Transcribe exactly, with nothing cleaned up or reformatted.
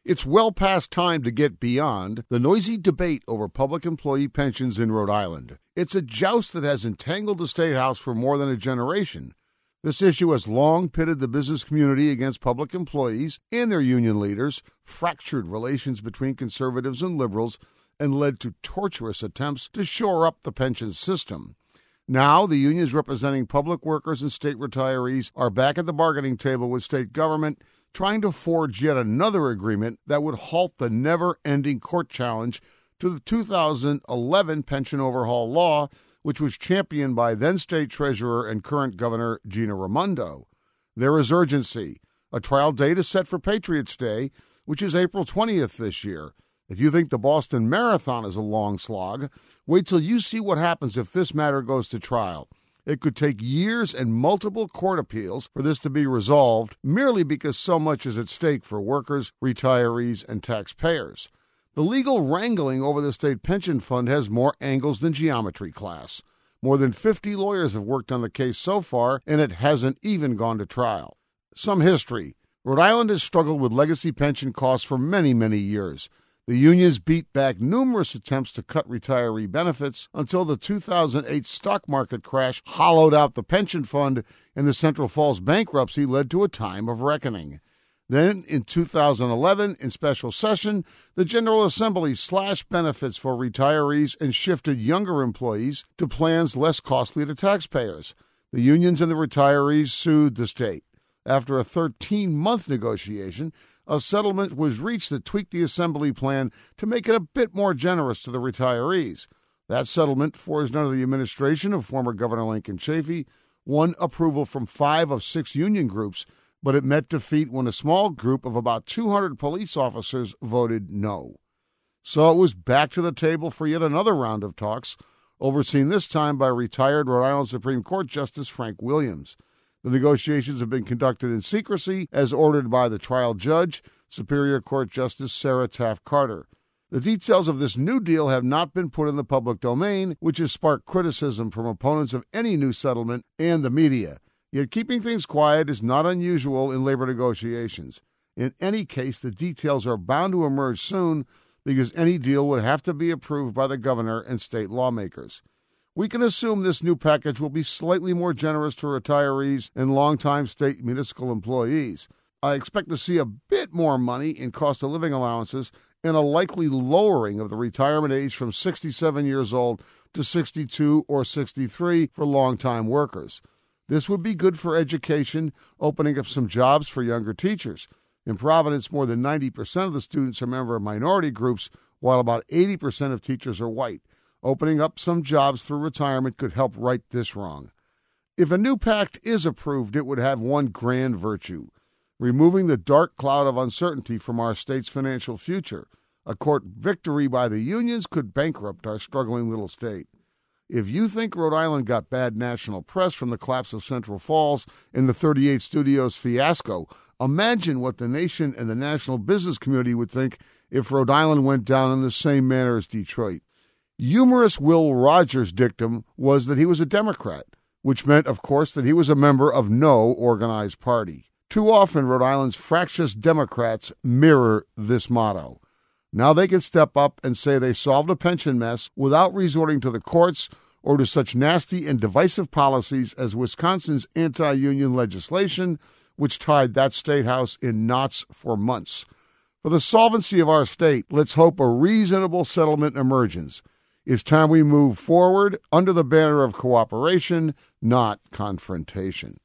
It's well past time to get beyond the noisy debate over public employee pensions in Rhode Island. It's a joust that has entangled the State House for more than a generation. This issue has long pitted the business community against public employees and their union leaders, fractured relations between conservatives and liberals, and led to tortuous attempts to shore up the pension system. Now, the unions representing public workers and state retirees are back at the bargaining table with state government, trying to forge yet another agreement that would halt the never-ending court challenge to the two thousand eleven pension overhaul law, which was championed by then-State Treasurer and current Governor Gina Raimondo. There is urgency. A trial date is set for Patriots' Day, which is April twentieth this year. If you think the Boston Marathon is a long slog, wait till you see what happens if this matter goes to trial. It could take years and multiple court appeals for this to be resolved, merely because so much is at stake for workers, retirees, and taxpayers. The legal wrangling over the state pension fund has more angles than geometry class. More than fifty lawyers have worked on the case so far, and it hasn't even gone to trial. Some history. Rhode Island has struggled with legacy pension costs for many, many years. The unions beat back numerous attempts to cut retiree benefits until the two thousand eight stock market crash hollowed out the pension fund, and the Central Falls bankruptcy led to a time of reckoning. Then, in two thousand eleven, in special session, the General Assembly slashed benefits for retirees and shifted younger employees to plans less costly to taxpayers. The unions and the retirees sued the state. After a thirteen-month negotiation, a settlement was reached that tweaked the Assembly plan to make it a bit more generous to the retirees. That settlement, forged under the administration of former Governor Lincoln Chafee, won approval from five of six union groups, but it met defeat when a small group of about two hundred police officers voted no. So it was back to the table for yet another round of talks, overseen this time by retired Rhode Island Supreme Court Justice Frank Williams. The negotiations have been conducted in secrecy, as ordered by the trial judge, Superior Court Justice Sarah Taft Carter. The details of this new deal have not been put in the public domain, which has sparked criticism from opponents of any new settlement and the media. Yet keeping things quiet is not unusual in labor negotiations. In any case, the details are bound to emerge soon because any deal would have to be approved by the governor and state lawmakers. We can assume this new package will be slightly more generous to retirees and longtime state municipal employees. I expect to see a bit more money in cost of living allowances and a likely lowering of the retirement age from sixty-seven years old to sixty-two or sixty-three for longtime workers. This would be good for education, opening up some jobs for younger teachers. In Providence, more than ninety percent of the students are members of minority groups, while about eighty percent of teachers are white. Opening up some jobs through retirement could help right this wrong. If a new pact is approved, it would have one grand virtue: removing the dark cloud of uncertainty from our state's financial future. A court victory by the unions could bankrupt our struggling little state. If you think Rhode Island got bad national press from the collapse of Central Falls and the thirty-eight Studios fiasco, imagine what the nation and the national business community would think if Rhode Island went down in the same manner as Detroit. Humorous Will Rogers' dictum was that he was a Democrat, which meant, of course, that he was a member of no organized party. Too often, Rhode Island's fractious Democrats mirror this motto. Now they can step up and say they solved a pension mess without resorting to the courts or to such nasty and divisive policies as Wisconsin's anti-union legislation, which tied that state house in knots for months. For the solvency of our state, let's hope a reasonable settlement emerges. It's time we move forward under the banner of cooperation, not confrontation.